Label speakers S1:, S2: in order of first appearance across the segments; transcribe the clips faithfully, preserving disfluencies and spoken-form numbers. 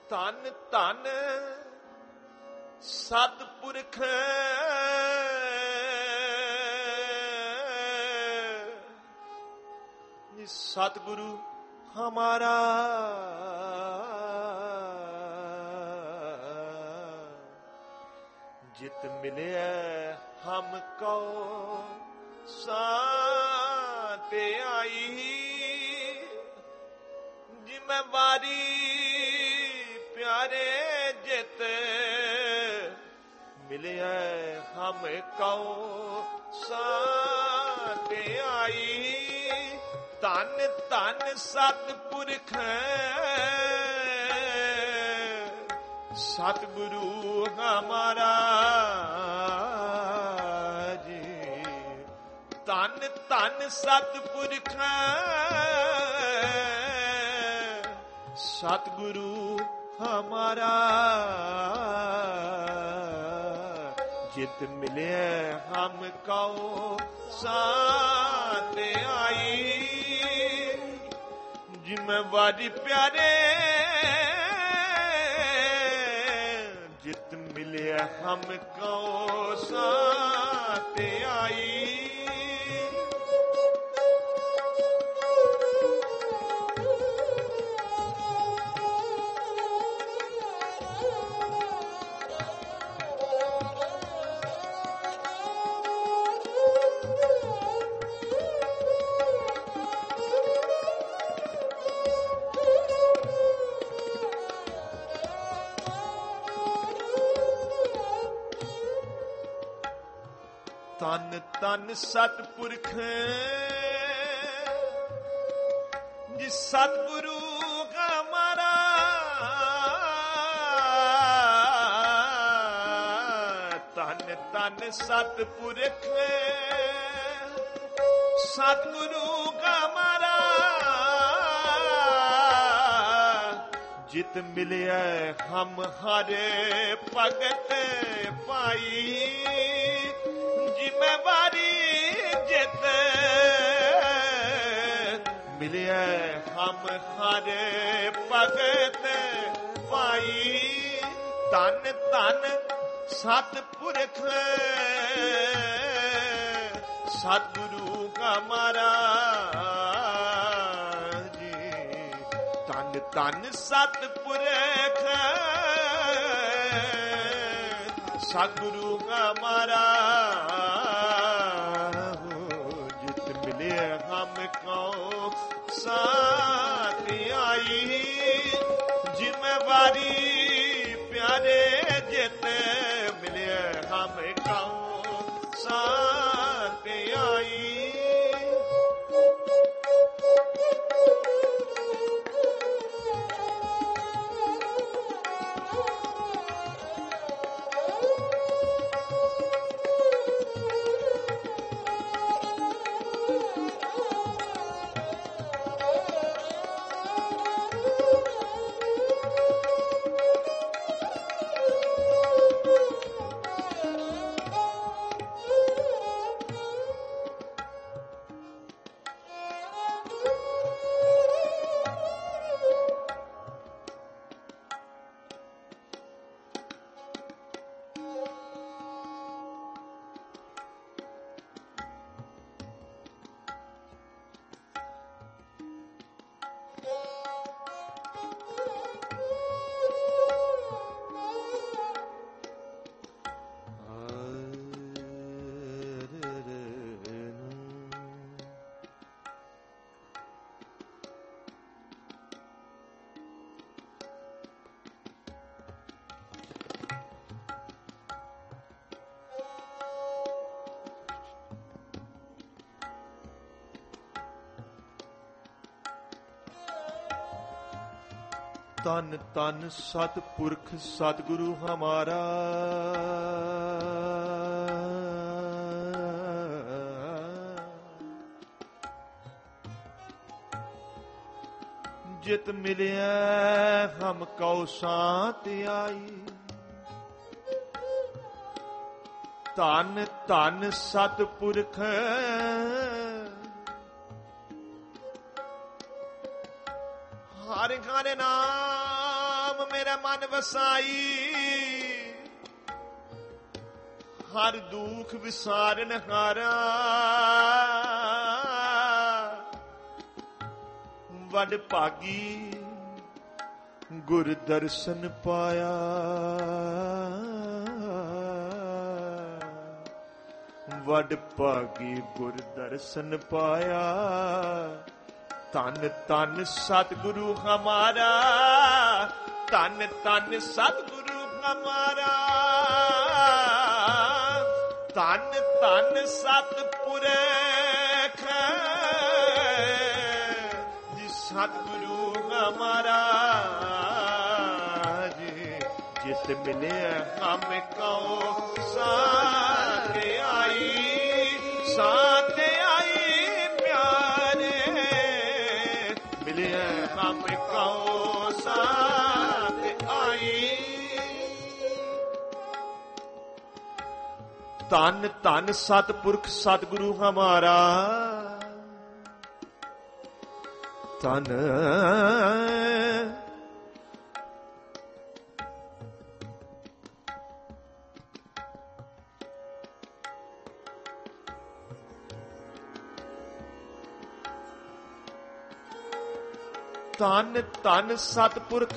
S1: ਧਨ ਧਨ ਸਤਿਪੁਰਖ सतगुरु हमारा जित मिले हमको साथ आई जिम्मेवारी प्यारे जित मिले हमको साथ आई ਧਨ ਧਨ ਸਤਿਪੁਰਖ ਸਤਿਗੁਰੂ ਹਮਾਰਾ ਜੀ ਧਨ ਧਨ ਸਤਿਪੁਰਖ ਸਤਿਗੁਰੂ ਹਮਾਰਾ ਜਿਤ ਮਿਲੇ ਹਮ ਕਉ ਸਾਥ ਆਈ ਜ਼ਿੰਮੇਵਾਰੀ ਪਿਆਰੇ ਜਿਤ ਮਿਲਿਆ ਹਮ ਕੋ ਸਾਥ ਆਈ ਤਨ ਤਨ ਸਤਿਪੁਰਖ ਜਿਸ ਸਤਿਗੁਰੂ ਹਮਾਰਾ ਤਨ ਤਨ ਸਤਿਪੁਰਖ ਸਤਿਗੁਰੂ ਹਮਾਰਾ ਜਿਤ ਮਿਲਿਆ ਹਮ ਹਰੇ ਭਗਤ ਪਾਈ ਜ਼ਿੰਮੇਵਾਰੀ ਜਿਤ ਮਿਲਿਆ ਹਮ ਹਰੇ ਭਗਤ ਪਾਈ ਧਨ ਧਨ ਸਤਿਪੁਰਖ ਸਤਿਗੁਰੂ ਹਮਾਰਾ ਜੀ ਧਨ ਧਨ ਸਤਿਪੁਰਖ ਸਤਿਗੁਰੂ ਹਮਾਰਾ ਜਿਤ ਮਿਲੇ ਹਮ ਕੋ ਸਾਥ ਆਈ ਜ਼ਿੰਮੇਵਾਰੀ ਪਿਆਰੇ ਜਿਤ ਮਿਲੇ ਹਮ ਕੋ ਸਾਥ ਆਈ ਤਨ ਤਨ ਸਤਿਪੁਰਖ ਸਤਿਗੁਰੂ ਹਮਾਰਾ ਜਿਤ ਮਿਲਿਆ ਹਮ ਕਉ ਸਾਥ ਆਈ ਧਨ ਧਨ ਸਤਿਪੁਰਖ ਹਰਿ ਹਰਿ ਨਾਮ मेरा मन वसाई, हर दुख विसारन हारा। वड भागी गुर दर्शन पाया, वड भागी गुर दर्शन पाया। तन तन सतगुरु हमारा, तन तन सतगुरु हमारा। तन तन सतपुरख जी सतगुरु हमारा। जित मिले हम कहो साथ आई, साथ आई प्यारे। मिले हम कहो साथ आई। तन तन सतपुरख सतगुरु हमारा। तन तन तन सतपुरख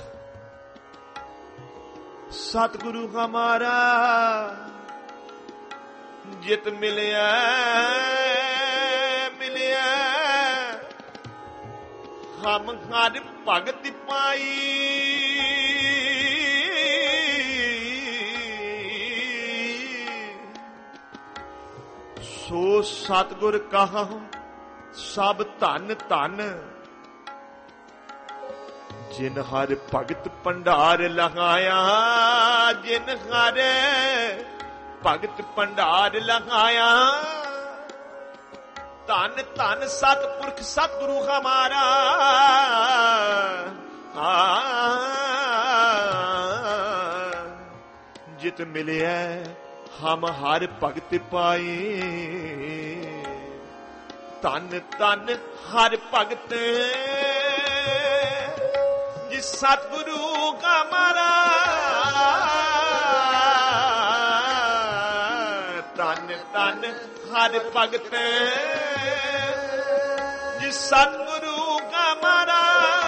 S1: सतगुरु हमारा। जित मिलिया मिलिया हम हर भगत पाई। सो सतगुर कहा सब धन धन। जिन हर भगत भंडार लगाया, जिन हर भगत भंडार लगाया। धन धन सतपुरख सतगुरु हमारा। जित मिले हम हर भगत पाए। धन धन हर भगत जिस सतगुरु हमारा। तन तन हर भगत जिस सतगुरु हमारा।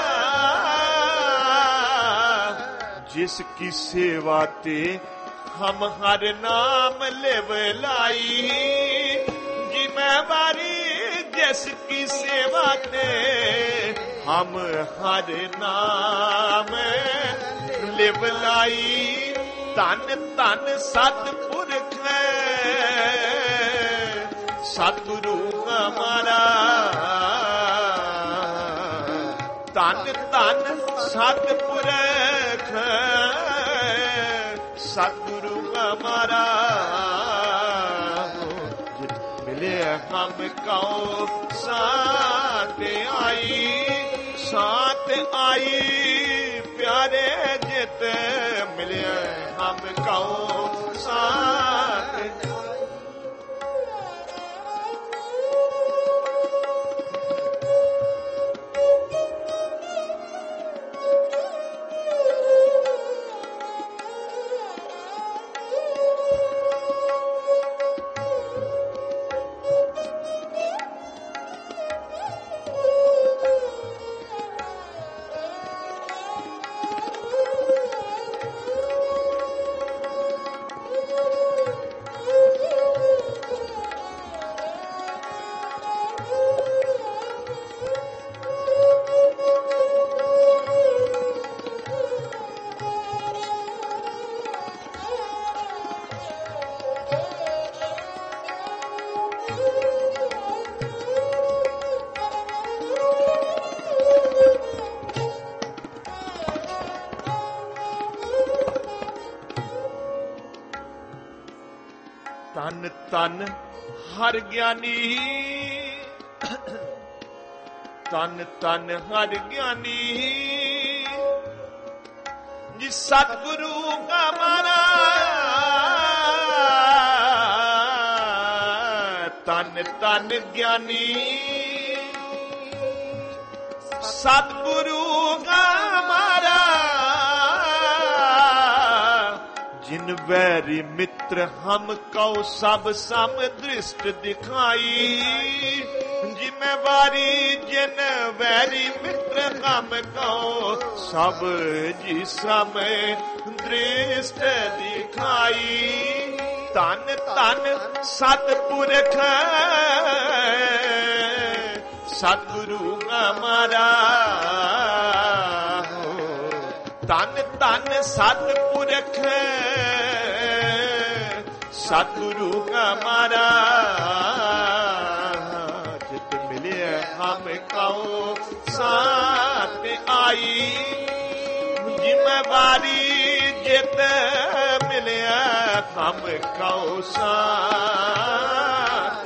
S1: जिसकी सेवा ते हम हर नाम लेव लाई। जिम्मेवारी जिसकी सेवा ते हम हर नाम लिव लाई। धन धन सतपुरख सतगुरु हमारा। धन धन सतपुरख सतगुरु हमारा। मिले हम कहो साथ आई, साथ आई प्यारे। जित मिले हम कहो साथ। तन तन हर ज्ञानी। तन तन हर ज्ञानी जिस सतगुरु हमारा। तन तन ज्ञानी सतगुरु हमारा। वैरी मित्र हमको सब सम दृष्ट दिखाई। जिम्मेवारी जिन वैरी मित्र हमको सब जी सम दृष्ट दिखाई। तन तन सतपुरख सतगुरु हमारा। तन तन सतपुरख सतगुरु हमारा। जित मिले हम कहो साथ आई। जिम्मेवारी जित मिले हम कहो साथ।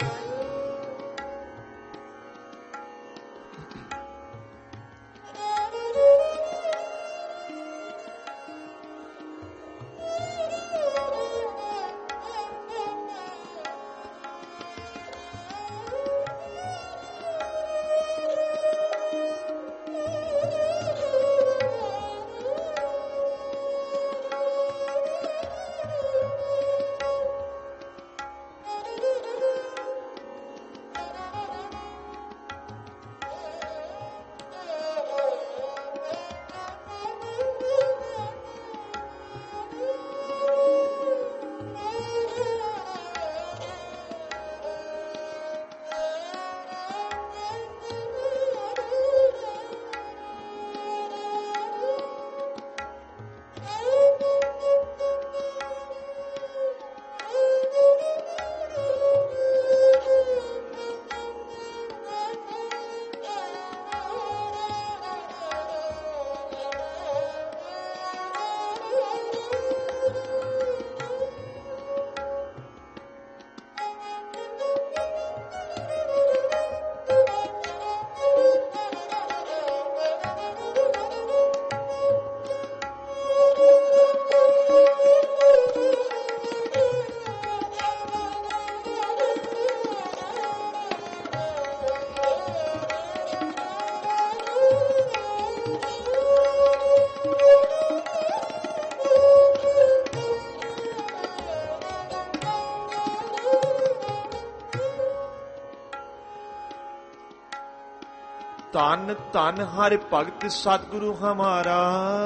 S1: तन तन हरि भगत सतगुरु हमारा।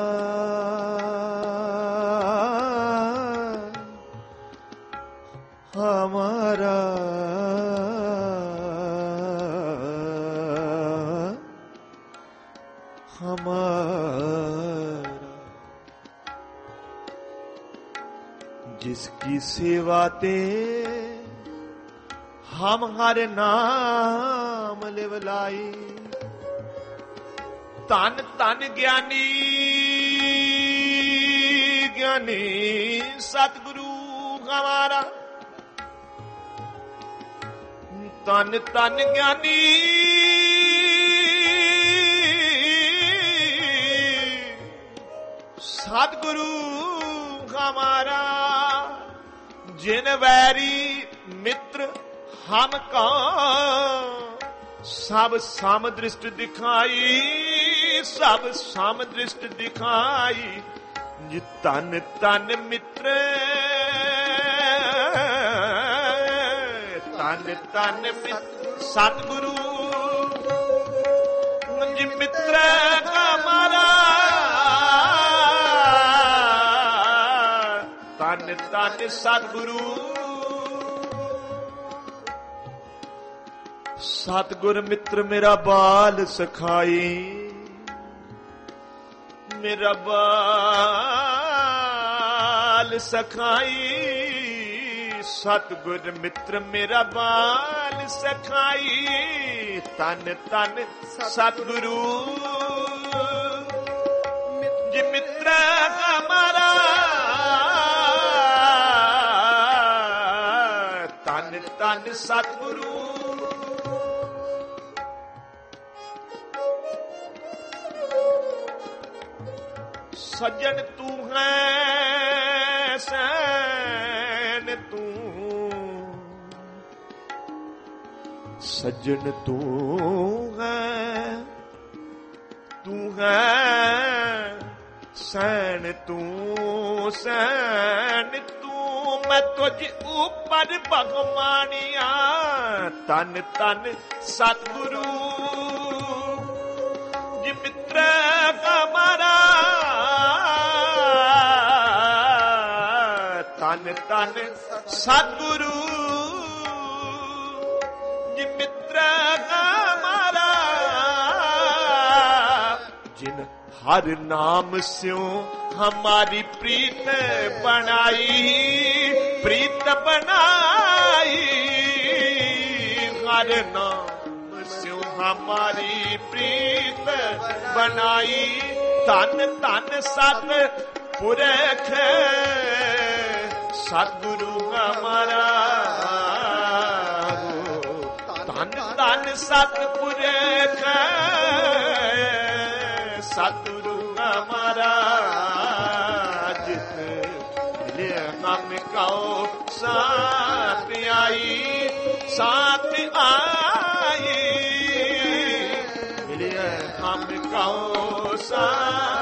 S1: हमारा हमारा जिसकी सेवा ते हम हर नाम लिवलाई। तन तन ज्ञानी ज्ञानी सतगुरु हमारा। तन तन ज्ञानी सतगुरु हमारा। जिन वैरी मित्र हमको सब सम दृष्ट दिखाई। सब सम दृष्ट दिखाई। जी तन तन मित्र तन तन मित्र सतगुरु जी मित्र हमारा। तन तन सतगुरु सतगुर मित्र मेरा बाल सखाई। मेरा बाल सखाई। सतगुर मित्र मेरा बाल सखाई। तन तन सतगुरु जी मित्र हमारा। तन तन सतगुरु सज्जन तू है सैन तू। सज्जन तू है तू है सैन तू सैन तू मैं तुझ ऊपर भगवानिया तन तन सतगुरु जी मित्र हमारा तन तन सतगुरु जी मित्र हमारा जिन हर नाम स्यों हमारी प्रीत बनाई प्रीत बनाई हर नाम स्यों हमारी प्रीत बनाई धन धन सत पुरख सतगुरु हमारा धन धन सत पुरख सतगुरु हमारा जित मिले हम कहो साथ आई साथ आई मिले हम कहो साथ